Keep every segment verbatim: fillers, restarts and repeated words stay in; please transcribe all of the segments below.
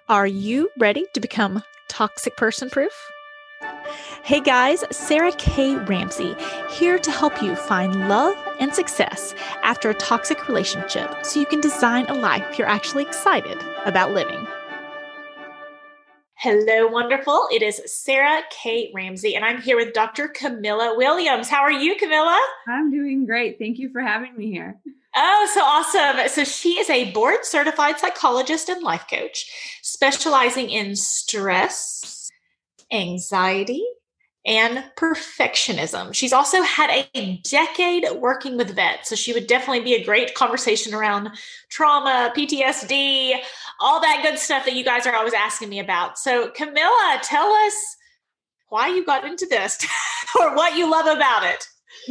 Are you ready to become toxic person proof? Hey guys, Sarah K. Ramsey here to help you find love and success after a toxic relationship so you can design a life you're actually excited about living. Hello, wonderful. It is Sarah K. Ramsey, and I'm here with Doctor Camilla Williams. How are you, Camilla? I'm doing great. Thank you for having me here. Oh, so awesome. So she is a board certified psychologist and life coach, specializing in stress, anxiety, and perfectionism. She's also had a decade working with vets, so she would definitely be a great conversation around trauma, P T S D, all that good stuff that you guys are always asking me about. So Camilla, tell us why you got into this or what you love about it.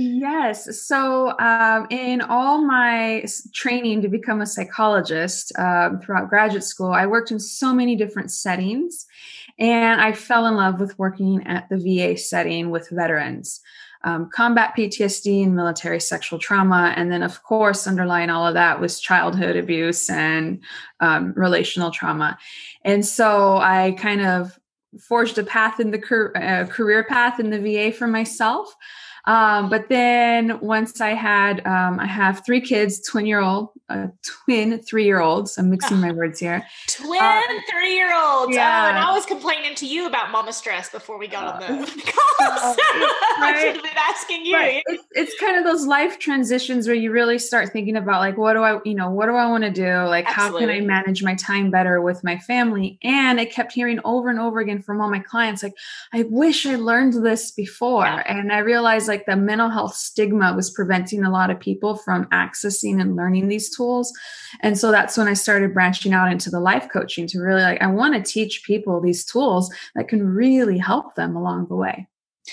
Yes. So um, in all my training to become a psychologist um, throughout graduate school, I worked in so many different settings, and I fell in love with working at the V A setting with veterans, um, combat P T S D and military sexual trauma. And then, of course, underlying all of that was childhood abuse and um, relational trauma. And so I kind of forged a path in the car- uh, career path in the V A for myself. Um, but then once I had, um, I have three kids, twin year old, uh, twin three year olds. I'm mixing my words here. Twin uh, three year olds. Yeah. Oh, and I was complaining to you about mama stress before we got uh, on the call. Right? I should have been asking you. Right. It's, it's kind of those life transitions where you really start thinking about like, what do I, you know, what do I want to do? Like, Absolutely. How can I manage my time better with my family? And I kept hearing over and over again from all my clients, like, I wish I learned this before. Yeah. And I realized like the mental health stigma was preventing a lot of people from accessing and learning these tools. And so that's when I started branching out into the life coaching to really like, I want to teach people these tools that can really help them along the way.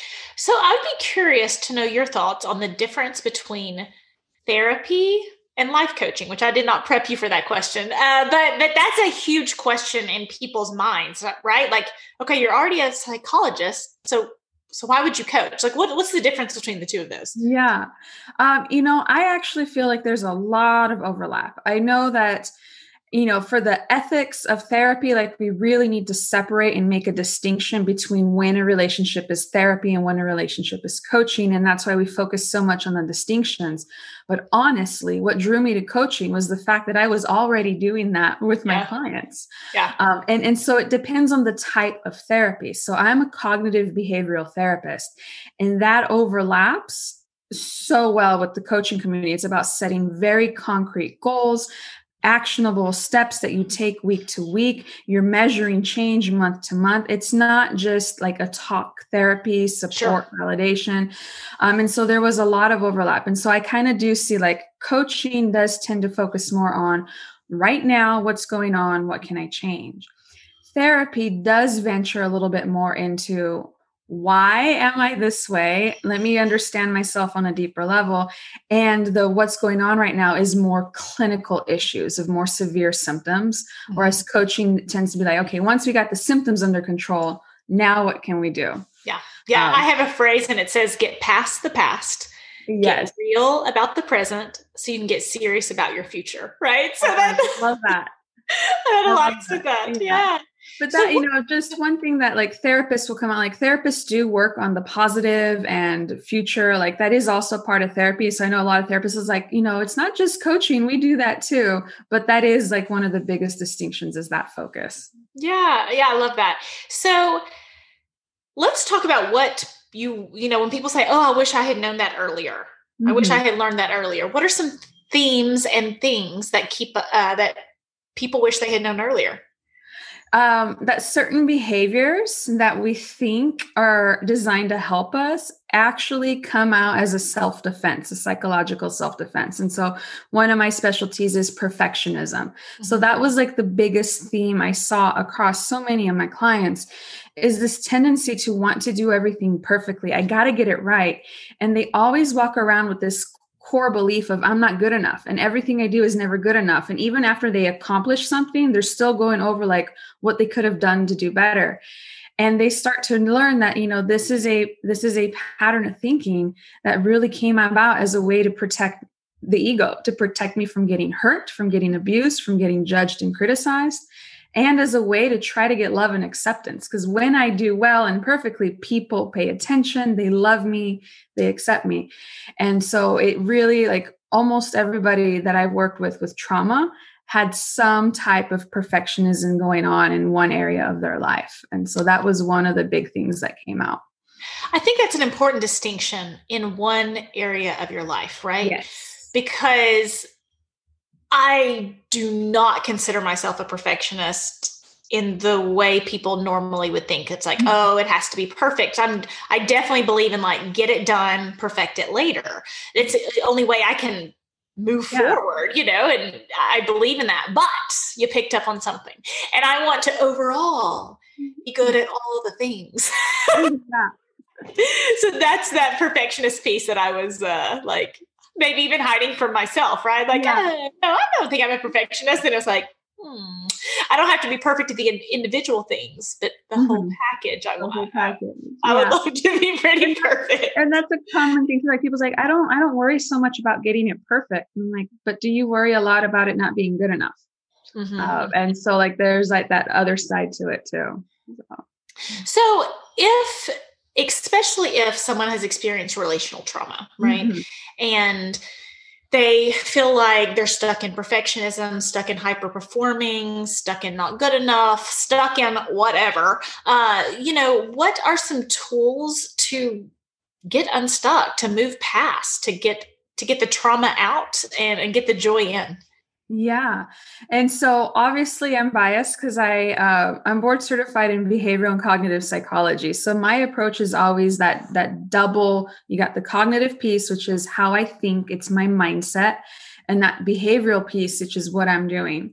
So I'd be curious to know your thoughts on the difference between therapy and life coaching, which I did not prep you for that question. Uh, but, but that's a huge question in people's minds, right? Like, okay, you're already a psychologist. So, so why would you coach? Like, what, what's the difference between the two of those? Yeah. Um, you know, I actually feel like there's a lot of overlap. I know that, you know, for the ethics of therapy, like we really need to separate and make a distinction between when a relationship is therapy and when a relationship is coaching. And that's why we focus so much on the distinctions. But honestly, what drew me to coaching was the fact that I was already doing that with my Yeah. clients. Yeah. Um, and, and so it depends on the type of therapy. So I'm a cognitive behavioral therapist, and that overlaps so well with the coaching community. It's about setting very concrete goals, actionable steps that you take week to week. You're measuring change month to month. It's not just like a talk therapy, support, Sure. validation. Um, and so there was a lot of overlap. And so I kind of do see like coaching does tend to focus more on right now, what's going on, what can I change? Therapy does venture a little bit more into why am I this way? Let me understand myself on a deeper level. And the what's going on right now is more clinical issues of more severe symptoms. Mm-hmm. Whereas coaching tends to be like, okay, once we got the symptoms under control, now what can we do? Yeah. Yeah. Um, I have a phrase and it says, get past the past. Yes. Get real about the present so you can get serious about your future. Right. So oh, that I love that. that aligns with that. Yeah. yeah. But that, so, you know, just one thing that like therapists will come out, like therapists do work on the positive and future, like that is also part of therapy. So I know a lot of therapists is like, you know, it's not just coaching, we do that too. But that is like one of the biggest distinctions is that focus. Yeah. Yeah. I love that. So let's talk about what you, you know, when people say, oh, I wish I had known that earlier. Mm-hmm. I wish I had learned that earlier. What are some themes and things that keep, uh, that people wish they had known earlier? Um, that certain behaviors that we think are designed to help us actually come out as a self-defense, a psychological self-defense. And so one of my specialties is perfectionism. Mm-hmm. So that was like the biggest theme I saw across so many of my clients is this tendency to want to do everything perfectly. I got to get it right. And they always walk around with this core belief of I'm not good enough and everything I do is never good enough. And even after they accomplish something, they're still going over like what they could have done to do better. And they start to learn that, you know, this is a, this is a pattern of thinking that really came about as a way to protect the ego, to protect me from getting hurt, from getting abused, from getting judged and criticized. and as a way to try to get love and acceptance. Because when I do well and perfectly, people pay attention, they love me, they accept me. And so it really, like, almost everybody that I've worked with with trauma had some type of perfectionism going on in one area of their life. And so that was one of the big things that came out. I think that's an important distinction in one area of your life, right? Yes. Because I do not consider myself a perfectionist in the way people normally would think. It's like, mm-hmm. oh, it has to be perfect. I'm, I definitely believe in like, get it done, perfect it later. It's the only way I can move yeah. forward, you know, and I believe in that, but you picked up on something and I want to overall be good at all the things. Yeah. So that's that perfectionist piece that I was uh, like, maybe even hiding from myself, right? Like, yeah. uh, no, I don't think I'm a perfectionist. And it's like, hmm, I don't have to be perfect at the in- individual things, but the mm-hmm. whole package, I, the whole I, package. I, I yeah. would love to be pretty perfect. And that's a common thing. Like people's like, I don't, I don't worry so much about getting it perfect. And I'm like, but do you worry a lot about it not being good enough? Mm-hmm. Uh, and so like, there's like that other side to it too. So, so if, especially if someone has experienced relational trauma, right? Mm-hmm. And they feel like they're stuck in perfectionism, stuck in hyper performing, stuck in not good enough, stuck in whatever. Uh, you know, what are some tools to get unstuck, to move past, to get to get the trauma out and, and get the joy in? Yeah. And so obviously I'm biased because I, uh, I'm board certified in behavioral and cognitive psychology. So my approach is always that, that double, you got the cognitive piece, which is how I think, it's my mindset, and that behavioral piece, which is what I'm doing.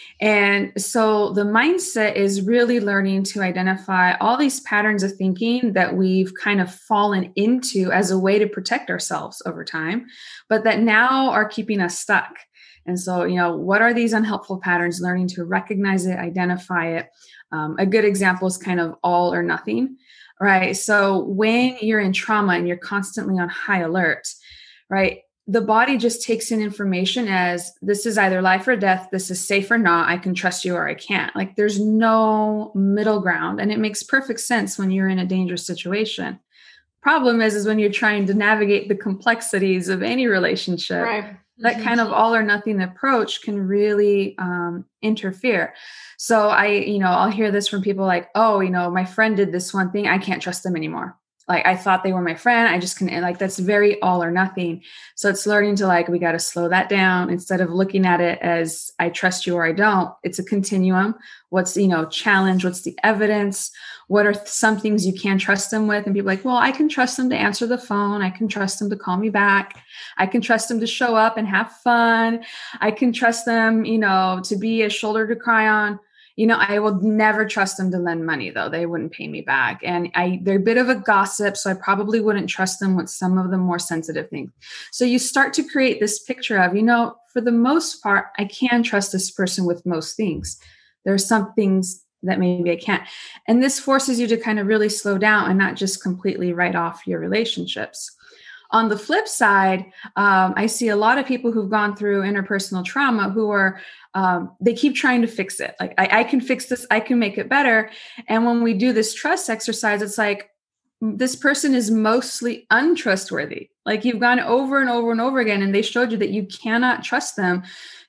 And so the mindset is really learning to identify all these patterns of thinking that we've kind of fallen into as a way to protect ourselves over time, but that now are keeping us stuck. And so, you know, what are these unhelpful patterns? Learning to recognize it, identify it. Um, a good example is kind of all or nothing, right? So when you're in trauma and you're constantly on high alert, right, the body just takes in information as this is either life or death, this is safe or not, I can trust you or I can't. Like there's no middle ground. And it makes perfect sense when you're in a dangerous situation. Problem is, is when you're trying to navigate the complexities of any relationship, right. That kind of all or nothing approach can really um, interfere. So I, you know, I'll hear this from people like, oh, you know, my friend did this one thing, I can't trust them anymore. Like I thought they were my friend. I just couldn't, like, that's very all or nothing. So it's learning to like, we got to slow that down instead of looking at it as I trust you or I don't. It's a continuum. What's, you know, challenge? What's the evidence? What are some things you can trust them with? And people are like, well, I can trust them to answer the phone. I can trust them to call me back. I can trust them to show up and have fun. I can trust them, you know, to be a shoulder to cry on. You know, I will never trust them to lend money, though. They wouldn't pay me back. And I, they're a bit of a gossip, so I probably wouldn't trust them with some of the more sensitive things. So you start to create this picture of, you know, for the most part, I can trust this person with most things. There are some things that maybe I can't. And this forces you to kind of really slow down and not just completely write off your relationships. On the flip side, um, I see a lot of people who've gone through interpersonal trauma who are, um, they keep trying to fix it. Like, I, I can fix this, I can make it better. And when we do this trust exercise, it's like, this person is mostly untrustworthy. Like you've gone over and over and over again, and they showed you that you cannot trust them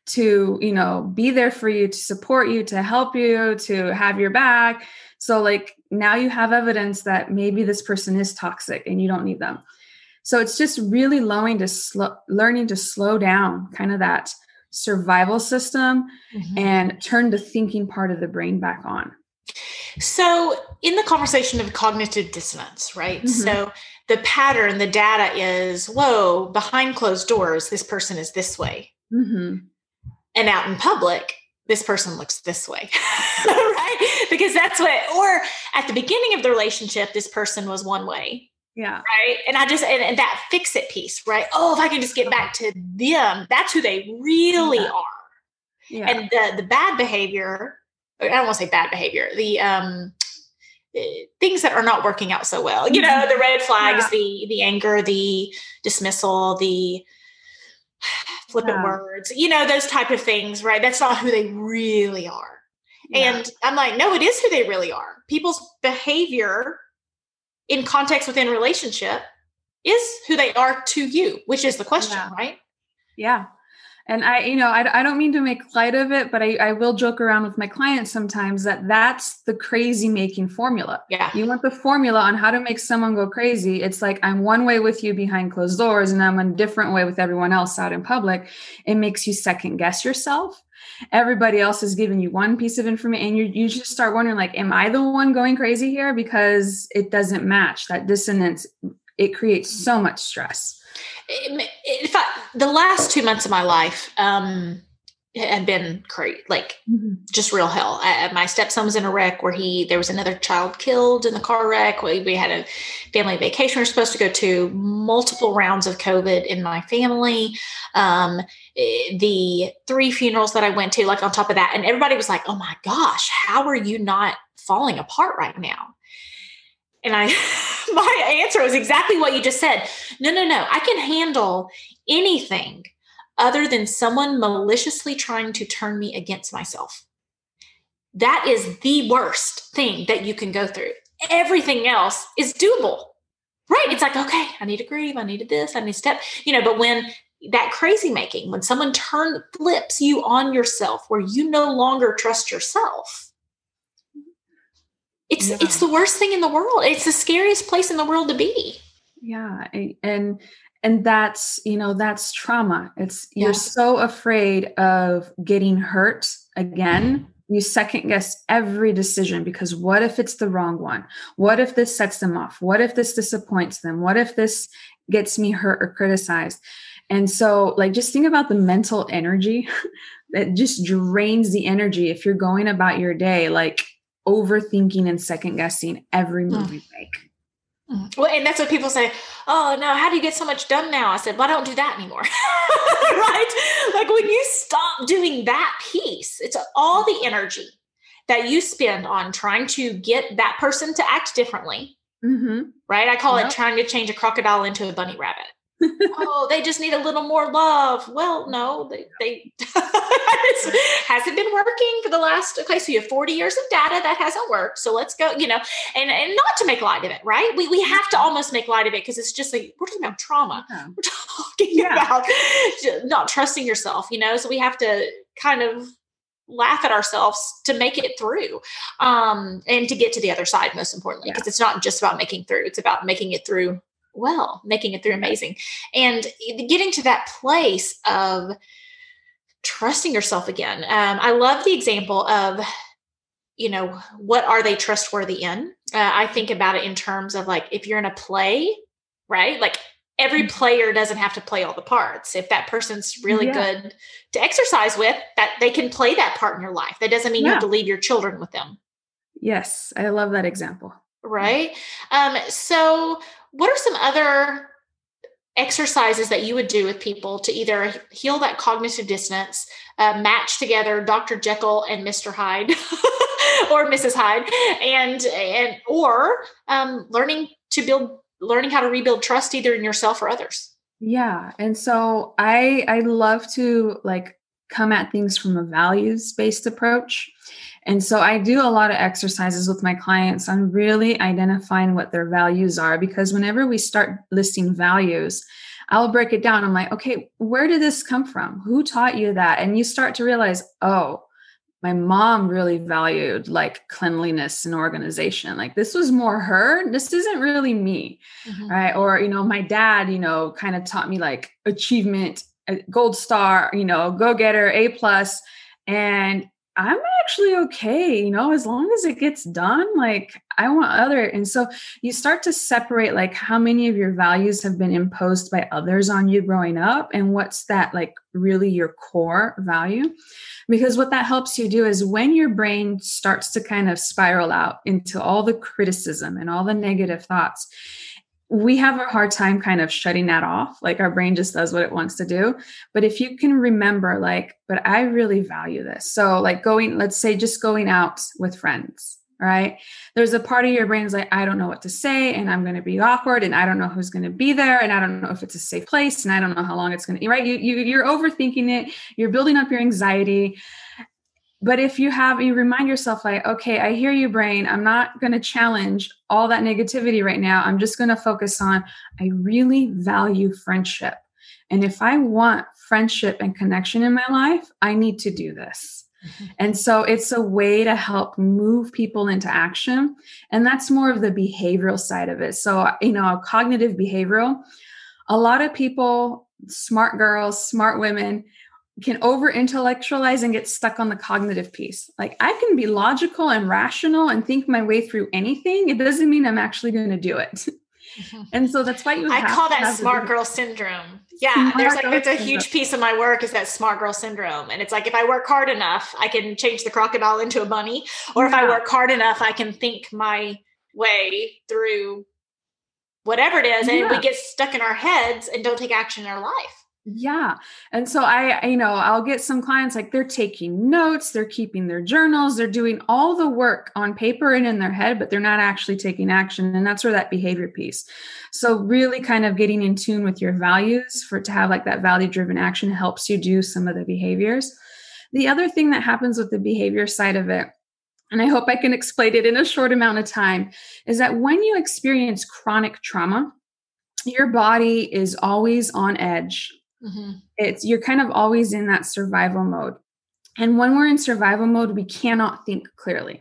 to, you know, be there for you, to support you, to help you, to have your back. So like now you have evidence that maybe this person is toxic and you don't need them. So it's just really learning to slow, learning to slow down kind of that survival system mm-hmm. and turn the thinking part of the brain back on. So in the conversation of cognitive dissonance, right? Mm-hmm. So the pattern, the data is, whoa, behind closed doors, this person is this way. Mm-hmm. And out in public, this person looks this way, right? Because that's what, or at the beginning of the relationship, this person was one way. Yeah. Right. And I just, and, and that fix it piece, right? Oh, if I can just get back to them, that's who they really yeah. are. Yeah. And the, the bad behavior, I don't want to say bad behavior, the, um, things that are not working out so well, you know, the red flags, yeah. the, the anger, the dismissal, the flippant yeah. words, you know, those type of things, right? That's not who they really are. Yeah. And I'm like, no, it is who they really are. People's behavior in context within relationship is who they are to you, which is the question, Yeah. right? Yeah. And I, you know, I, I don't mean to make light of it, but I, I will joke around with my clients sometimes that that's the crazy making formula. Yeah. You want the formula on how to make someone go crazy. It's like, I'm one way with you behind closed doors and I'm a different way with everyone else out in public. It makes you second guess yourself. Everybody else is giving you one piece of information and you, you just start wondering, like, am I the one going crazy here? Because it doesn't match. That dissonance, it creates so much stress. In fact, the last two months of my life um, had been crazy, like mm-hmm. just real hell. I, my stepson was in a wreck where he, there was another child killed in the car wreck. We, we had a family vacation we were supposed to go to, multiple rounds of COVID in my family. Um, the three funerals that I went to, like on top of that. And everybody was like, oh my gosh, how are you not falling apart right now? And I, my answer was exactly what you just said. No, no, no. I can handle anything other than someone maliciously trying to turn me against myself. That is the worst thing that you can go through. Everything else is doable, right? It's like, okay, I need to grieve. I needed this. I need to step, you know, but when that crazy making, when someone turn flips you on yourself, where you no longer trust yourself, It's yeah. it's the worst thing in the world. It's the scariest place in the world to be. Yeah. And, and that's, you know, that's trauma. It's, yeah. you're so afraid of getting hurt again. You second guess every decision because what if it's the wrong one? What if this sets them off? What if this disappoints them? What if this gets me hurt or criticized? And so like, just think about the mental energy that just drains the energy. If you're going about your day, like, overthinking and second guessing every move mm. you make. Mm. Well, and that's what people say, oh no, how do you get so much done now? I said, well, I don't do that anymore. Right? Like when you stop doing that piece, it's all the energy that you spend on trying to get that person to act differently. Mm-hmm. Right? I call yep. it trying to change a crocodile into a bunny rabbit. Oh, they just need a little more love. Well, no, they, they hasn't been working for the last, okay, so you have forty years of data that hasn't worked. So let's go, you know, and, and not to make light of it, right? We we have to almost make light of it because it's just like, we're talking about trauma. Yeah. We're talking yeah. about not trusting yourself, you know, so we have to kind of laugh at ourselves to make it through um, and to get to the other side, most importantly, because yeah. it's not just about making through, it's about making it through well, making it through amazing. And getting to that place of trusting yourself again. Um, I love the example of, you know, what are they trustworthy in? Uh, I think about it in terms of like, if you're in a play, right? Like every player doesn't have to play all the parts. If that person's really yeah. good to exercise with, that they can play that part in your life. That doesn't mean yeah. you have to leave your children with them. Yes. I love that example. Right. Um, so what are some other exercises that you would do with people to either heal that cognitive dissonance, uh, match together Doctor Jekyll and Mister Hyde or Missus Hyde, and, and, or um, learning to build, learning how to rebuild trust either in yourself or others? Yeah. And so I, I love to like come at things from a values-based approach. And so I do a lot of exercises with my clients on really identifying what their values are, because whenever we start listing values, I'll break it down. I'm like, okay, where did this come from? Who taught you that? And you start to realize, oh, my mom really valued like cleanliness and organization. Like this was more her. This isn't really me. Mm-hmm. Right. Or, you know, my dad, you know, kind of taught me like achievement, gold star, you know, go-getter, A plus. And I'm actually okay, you know, as long as it gets done, like I want other. And so you start to separate like how many of your values have been imposed by others on you growing up and what's that like really your core value. Because what that helps you do is when your brain starts to kind of spiral out into all the criticism and all the negative thoughts, we have a hard time kind of shutting that off. Like our brain just does what it wants to do. But if you can remember, like, but I really value this. So like going, let's say just going out with friends, right? There's a part of your brain's like, I don't know what to say and I'm going to be awkward and I don't know who's going to be there. And I don't know if it's a safe place and I don't know how long it's going to be, right? You, you, you're overthinking it. You're building up your anxiety. But if you have, you remind yourself like, okay, I hear you, brain. I'm not going to challenge all that negativity right now. I'm just going to focus on, I really value friendship. And if I want friendship and connection in my life, I need to do this. Mm-hmm. And so it's a way to help move people into action. And that's more of the behavioral side of it. So, you know, cognitive behavioral, a lot of people, smart girls, smart women, can over intellectualize and get stuck on the cognitive piece. Like I can be logical and rational and think my way through anything. It doesn't mean I'm actually going to do it. Mm-hmm. And so that's why you I call that smart girl syndrome. Yeah. Smart there's like, it's a huge piece of my work is that smart girl syndrome. And it's like, if I work hard enough, I can change the crocodile into a bunny. Or yeah. if I work hard enough, I can think my way through whatever it is. And yeah. we get stuck in our heads and don't take action in our life. Yeah. And so I, you know, I'll get some clients like they're taking notes, they're keeping their journals, they're doing all the work on paper and in their head, but they're not actually taking action. And that's where that behavior piece. So really kind of getting in tune with your values for to have like that value driven action helps you do some of the behaviors. The other thing that happens with the behavior side of it, and I hope I can explain it in a short amount of time, is that when you experience chronic trauma, your body is always on edge. Mm-hmm. It's you're kind of always in that survival mode. And when we're in survival mode, we cannot think clearly.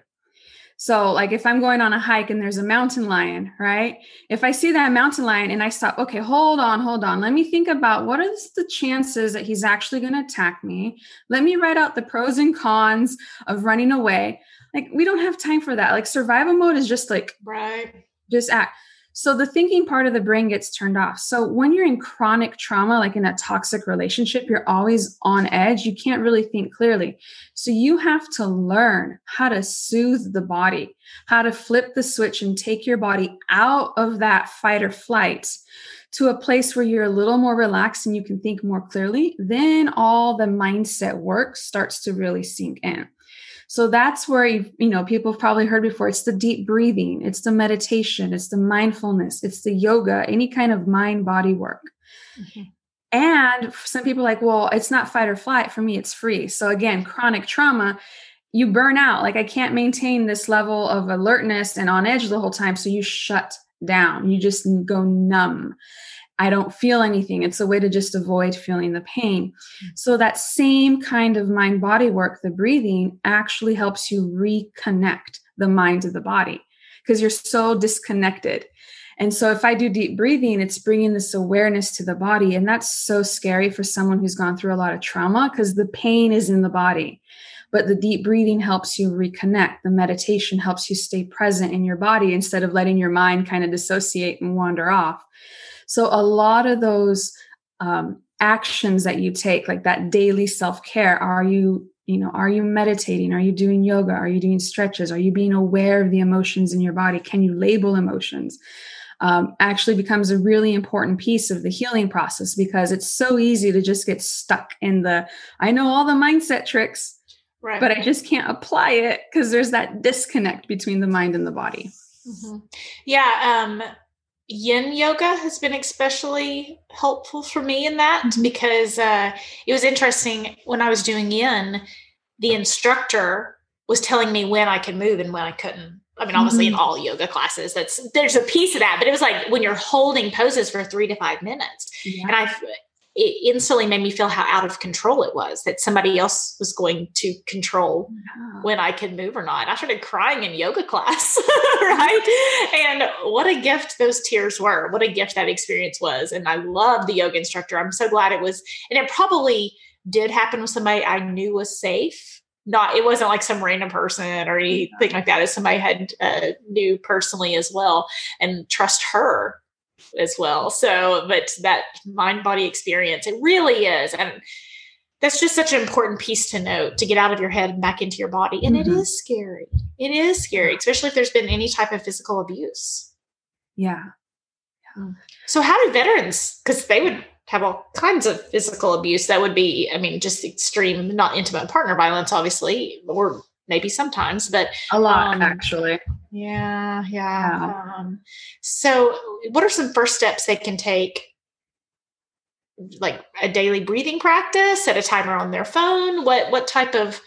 So like if I'm going on a hike and there's a mountain lion, right? If I see that mountain lion and I stop, okay, hold on, hold on. Let me think about what are the chances that he's actually going to attack me? Let me write out the pros and cons of running away. Like we don't have time for that. Like survival mode is just like, right. Just act. So the thinking part of the brain gets turned off. So when you're in chronic trauma, like in a toxic relationship, you're always on edge. You can't really think clearly. So you have to learn how to soothe the body, how to flip the switch and take your body out of that fight or flight to a place where you're a little more relaxed and you can think more clearly. Then all the mindset work starts to really sink in. So that's where, you know, people have probably heard before. It's the deep breathing. It's the meditation. It's the mindfulness. It's the yoga, any kind of mind body work. Mm-hmm. And some people are like, well, it's not fight or flight. For me, it's free. So again, chronic trauma, you burn out. Like I can't maintain this level of alertness and on edge the whole time. So you shut down. You just go numb. I don't feel anything. It's a way to just avoid feeling the pain. So that same kind of mind body work, the breathing, actually helps you reconnect the mind to the body because you're so disconnected. And so if I do deep breathing, it's bringing this awareness to the body. And that's so scary for someone who's gone through a lot of trauma because the pain is in the body. But the deep breathing helps you reconnect. The meditation helps you stay present in your body instead of letting your mind kind of dissociate and wander off. So a lot of those um, actions that you take, like that daily self-care, are you, you know, are you meditating? Are you doing yoga? Are you doing stretches? Are you being aware of the emotions in your body? Can you label emotions? Um, actually becomes a really important piece of the healing process because it's so easy to just get stuck in the, I know all the mindset tricks, right, but I just can't apply it because there's that disconnect between the mind and the body. Mm-hmm. Yeah. Um, Yin yoga has been especially helpful for me in that mm-hmm. because uh, it was interesting when I was doing yin, the instructor was telling me when I could move and when I couldn't. I mean, obviously mm-hmm. in all yoga classes, that's there's a piece of that, but it was like when you're holding poses for three to five minutes, yeah. and I it instantly made me feel how out of control it was that somebody else was going to control yeah. when I could move or not. I started crying in yoga class, right? And what a gift those tears were. What a gift that experience was. And I love the yoga instructor. I'm so glad it was, and it probably did happen with somebody I knew was safe. Not, it wasn't like some random person or anything yeah. like that. It's somebody I had uh, knew personally as well and trust her as well. So, but that mind body experience, it really is. And that's just such an important piece to note, to get out of your head and back into your body. And mm-hmm. it is scary. It is scary, especially if there's been any type of physical abuse. Yeah. yeah. So how do veterans, because they would have all kinds of physical abuse that would be, I mean, just extreme, not intimate partner violence, obviously, or maybe sometimes, but a lot um, actually. Yeah. Yeah. yeah. Um, so what are some first steps they can take? Like a daily breathing practice, set a timer on their phone? What, what type of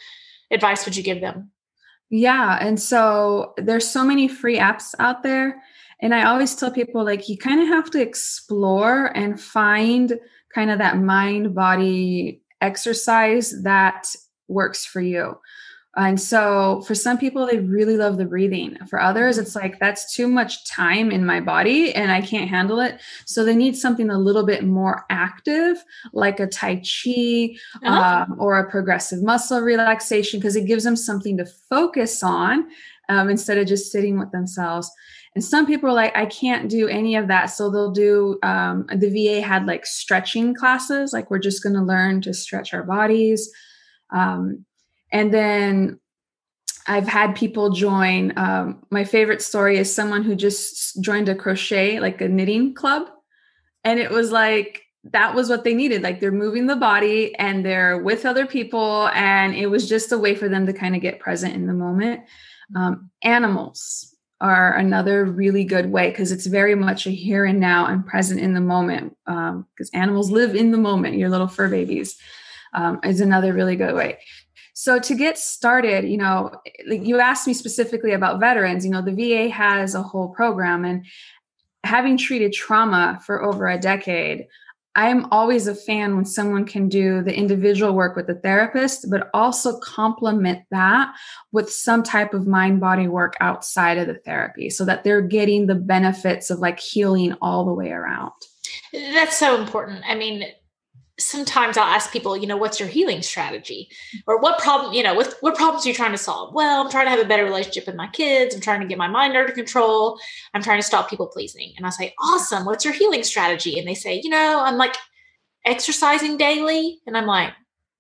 advice would you give them? Yeah. And so there's so many free apps out there. And I always tell people, like, you kind of have to explore and find kind of that mind body exercise that works for you. And so for some people, they really love the breathing. For others, it's like, that's too much time in my body and I can't handle it. So they need something a little bit more active, like a Tai Chi Oh. um, or a progressive muscle relaxation, because it gives them something to focus on um, instead of just sitting with themselves. And some people are like, I can't do any of that. So they'll do, um, the V A had like stretching classes, like we're just going to learn to stretch our bodies. Um, And then I've had people join. Um, my favorite story is someone who just joined a crochet, like a knitting club. And it was like, that was what they needed. Like they're moving the body and they're with other people. And it was just a way for them to kind of get present in the moment. Um, animals are another really good way because it's very much a here and now and present in the moment, because um, animals live in the moment. Your little fur babies um, is another really good way. So to get started, you know, you asked me specifically about veterans. You know, the V A has a whole program, and having treated trauma for over a decade, I'm always a fan when someone can do the individual work with the therapist, but also complement that with some type of mind body work outside of the therapy so that they're getting the benefits of like healing all the way around. That's so important. I mean, sometimes I'll ask people, you know, what's your healing strategy, or what problem, you know, what, what problems are you trying to solve? Well, I'm trying to have a better relationship with my kids. I'm trying to get my mind under control. I'm trying to stop people pleasing. And I say, awesome. What's your healing strategy? And they say, you know, I'm like exercising daily. And I'm like,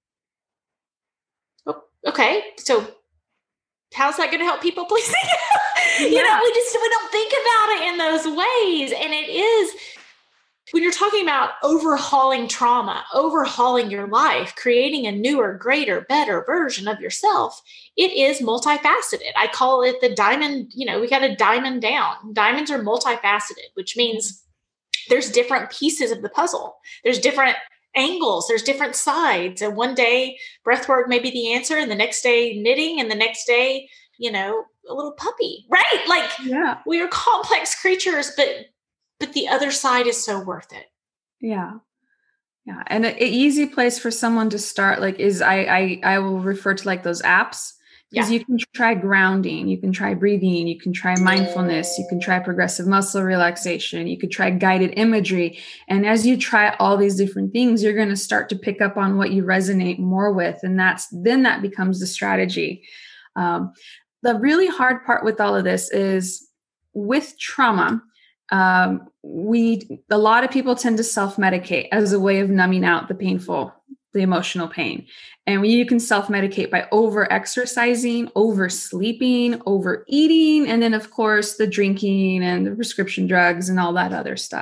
oh, okay. So how's that going to help people pleasing? you Yeah. know, we just, we don't think about it in those ways. And it is, when you're talking about overhauling trauma, overhauling your life, creating a newer, greater, better version of yourself, it is multifaceted. I call it the diamond, you know, we got a diamond down. Diamonds are multifaceted, which means there's different pieces of the puzzle. There's different angles. There's different sides. And one day breathwork may be the answer, and the next day knitting, and the next day, you know, a little puppy, right? Like yeah. we are complex creatures, but But the other side is so worth it. Yeah. Yeah. And an easy place for someone to start, like, is I, I, I will refer to like those apps, because Yeah. you can try grounding, you can try breathing, you can try mindfulness, you can try progressive muscle relaxation, you could try guided imagery. And as you try all these different things, you're going to start to pick up on what you resonate more with. And that's, then that becomes the strategy. Um, the really hard part with all of this is with trauma, Um, we, a lot of people tend to self-medicate as a way of numbing out the painful, the emotional pain. And you can self-medicate by over-exercising, oversleeping, overeating, and then of course the drinking and the prescription drugs and all that other stuff.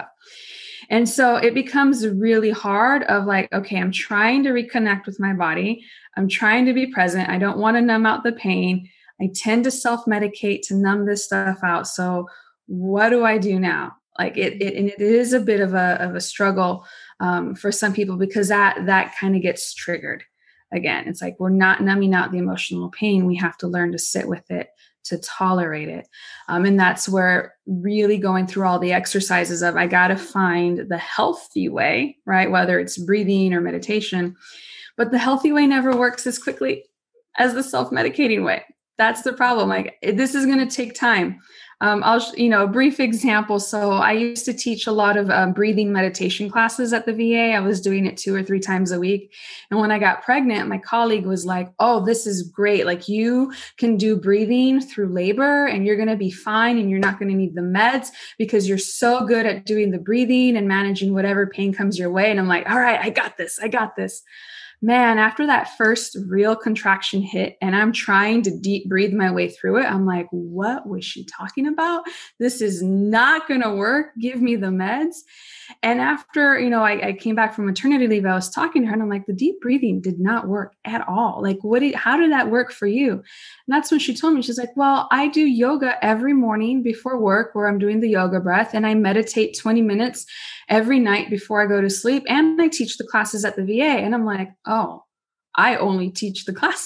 And so it becomes really hard of like, okay, I'm trying to reconnect with my body. I'm trying to be present. I don't want to numb out the pain. I tend to self-medicate to numb this stuff out. So what do I do now? Like it, it and it is a bit of a of a struggle um, for some people, because that that kind of gets triggered again. It's like we're not numbing out the emotional pain. We have to learn to sit with it, to tolerate it, um, and that's where really going through all the exercises of I got to find the healthy way, right? Whether it's breathing or meditation, but the healthy way never works as quickly as the self-medicating way. That's the problem. Like this is going to take time. Um, I'll, you know, a brief example. So I used to teach a lot of um, breathing meditation classes at the V A. I was doing it two or three times a week. And when I got pregnant, my colleague was like, oh, this is great. Like you can do breathing through labor and you're going to be fine. And you're not going to need the meds because you're so good at doing the breathing and managing whatever pain comes your way. And I'm like, all right, I got this. I got this. Man, after that first real contraction hit and I'm trying to deep breathe my way through it, I'm like, what was she talking about? This is not going to work. Give me the meds. And after, you know, I, I came back from maternity leave, I was talking to her and I'm like, the deep breathing did not work at all. Like, what did, how did that work for you? And that's when she told me, she's like, well, I do yoga every morning before work where I'm doing the yoga breath, and I meditate twenty minutes every night before I go to sleep. And I teach the classes at the V A. And I'm like, oh, I only teach the classes.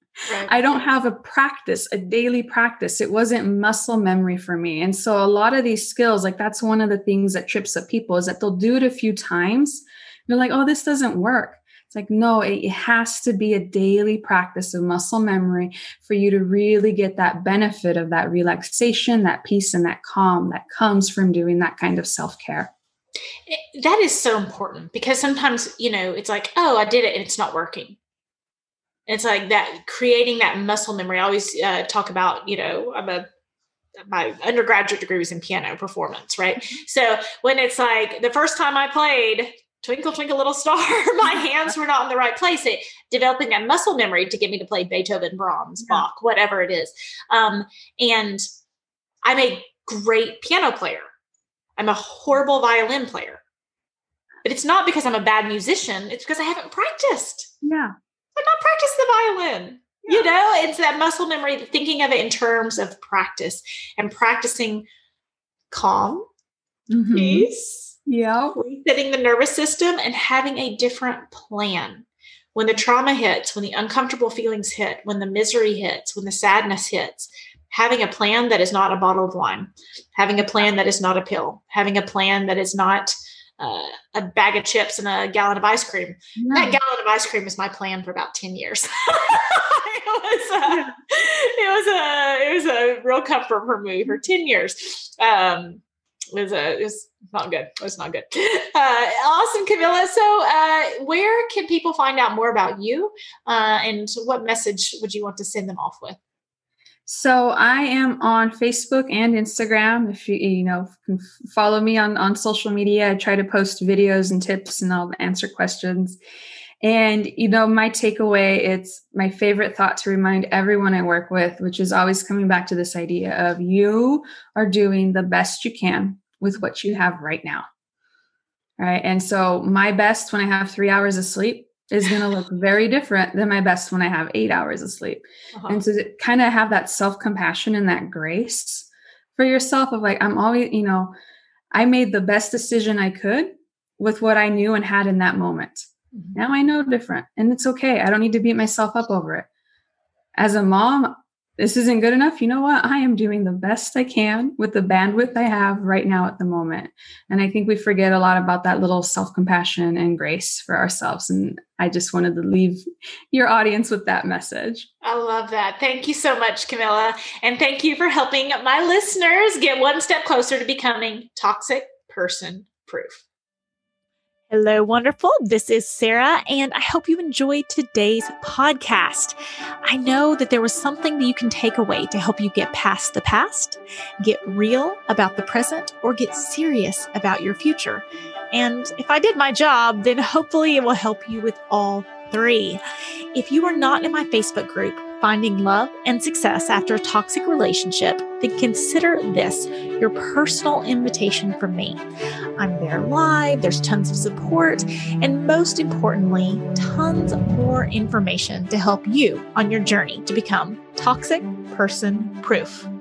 Right. I don't have a practice, a daily practice. It wasn't muscle memory for me. And so a lot of these skills, like that's one of the things that trips up people is that they'll do it a few times. They're like, oh, this doesn't work. It's like, no, it has to be a daily practice of muscle memory for you to really get that benefit of that relaxation, that peace, and that calm that comes from doing that kind of self-care. That is so important because sometimes, you know, it's like, oh, I did it and it's not working. It's like that, creating that muscle memory. I always uh, talk about, you know, I'm a, my undergraduate degree was in piano performance, right? So when it's like the first time I played Twinkle, Twinkle, Little Star, my hands were not in the right place. It, developing that muscle memory to get me to play Beethoven, Brahms, Yeah. Bach, whatever it is. Um, and I'm a great piano player. I'm a horrible violin player. But it's not because I'm a bad musician. It's because I haven't practiced. Yeah. I've not practiced the violin. Yeah. You know, it's that muscle memory, thinking of it in terms of practice and practicing calm, mm-hmm. peace, yeah, resetting the nervous system and having a different plan. When the trauma hits, when the uncomfortable feelings hit, when the misery hits, when the sadness hits, having a plan that is not a bottle of wine, having a plan that is not a pill, having a plan that is not uh, a bag of chips and a gallon of ice cream. No. That gallon of ice cream is my plan for about ten years. it was a, it was a, it was a real comfort for me for ten years. Um, it was a, it was not good. It was not good. Uh, awesome, Camilla. So, uh, where can people find out more about you? Uh, and what message would you want to send them off with? So I am on Facebook and Instagram. If you, you know, can follow me on, on social media, I try to post videos and tips and I'll answer questions. And, you know, my takeaway, it's my favorite thought to remind everyone I work with, which is always coming back to this idea of you are doing the best you can with what you have right now. All right. And so my best when I have three hours of sleep is going to look very different than my best when I have eight hours of sleep. Uh-huh. And so to kind of have that self-compassion and that grace for yourself of like, I'm always, you know, I made the best decision I could with what I knew and had in that moment. Mm-hmm. Now I know different and it's okay. I don't need to beat myself up over it. As a mom, this isn't good enough. You know what? I am doing the best I can with the bandwidth I have right now at the moment. And I think we forget a lot about that little self-compassion and grace for ourselves. And I just wanted to leave your audience with that message. I love that. Thank you so much, Camilla. And thank you for helping my listeners get one step closer to becoming toxic person proof. Hello, wonderful. This is Sarah, and I hope you enjoyed today's podcast. I know that there was something that you can take away to help you get past the past, get real about the present, or get serious about your future. And if I did my job, then hopefully it will help you with all three. If you are not in my Facebook group, Finding Love and Success After a Toxic Relationship, then consider this your personal invitation from me. I'm there live, there's tons of support, and most importantly, tons more information to help you on your journey to become toxic person proof.